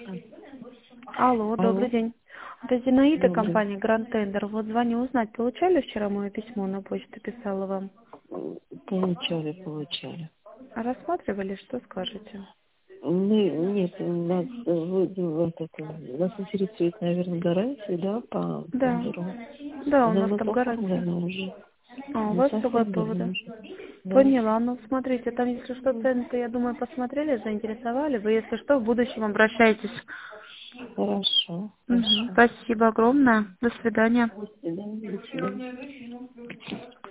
Алло, добрый Алло, день. Это Зинаида, добрый. компания Grand Tender. Вот звоню узнать, получали вчера мое письмо на почту, писала вам? Получали. А рассматривали, что скажете? Нет, нас интересует, наверное, гарантия, да, по Да. тендеру. Да, у Но нас мы там совсем гарантия. давно уже. А, у Мы вас другой совсем повод, давно да? уже. Да. Поняла. Ну, смотрите, там, если что, цены-то, я думаю, посмотрели, заинтересовали. Вы, если что, в будущем обращайтесь. Хорошо, Мгм. хорошо. Спасибо огромное. До свидания. До свидания, до свидания.